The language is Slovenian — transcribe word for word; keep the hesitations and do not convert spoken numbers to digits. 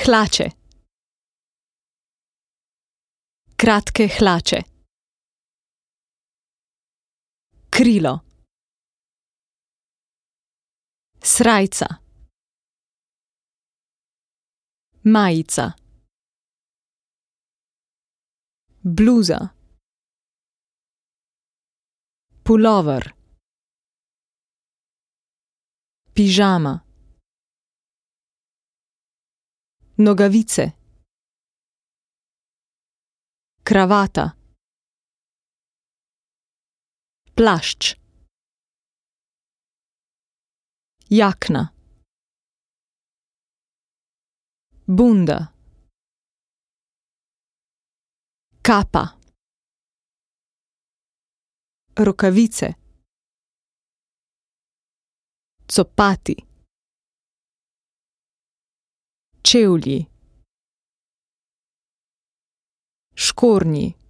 Hlače. Kratke hlače. Krilo. Srajca. Majica. Bluza. Pulover. Pižama. Nogavice. Kravata. Plašč. Jakna. Bunda. Kapa. Rokavice. Copati. Čevlji. Škornji.